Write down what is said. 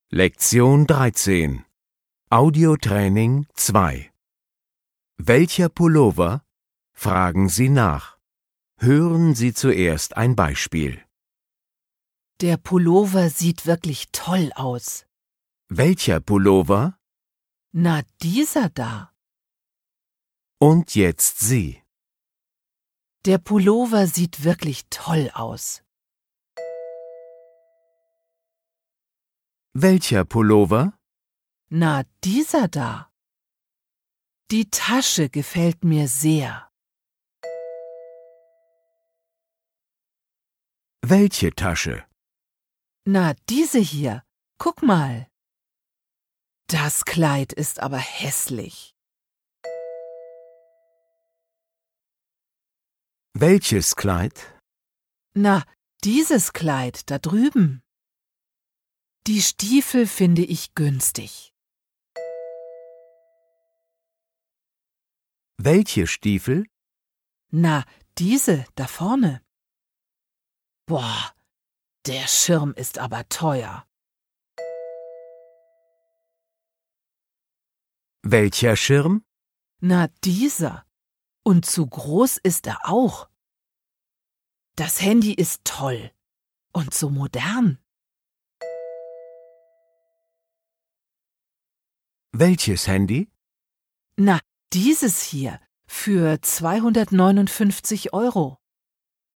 Lektion 13 Audiotraining 2 Welcher Pullover? Fragen Sie nach. Hören Sie zuerst ein Beispiel. Der Pullover sieht wirklich toll aus. Welcher Pullover? Na, dieser da. Und jetzt Sie. Der Pullover sieht wirklich toll aus. Welcher Pullover? Na, dieser da. Die Tasche gefällt mir sehr. Welche Tasche? Na, diese hier. Guck mal. Das Kleid ist aber hässlich. Welches Kleid? Na, dieses Kleid da drüben. Die Stiefel finde ich günstig. Welche Stiefel? Na, diese da vorne. Boah, der Schirm ist aber teuer. Welcher Schirm? Na, dieser. Und zu groß ist er auch. Das Handy ist toll und so modern. Welches Handy? Na, dieses hier für 259 €.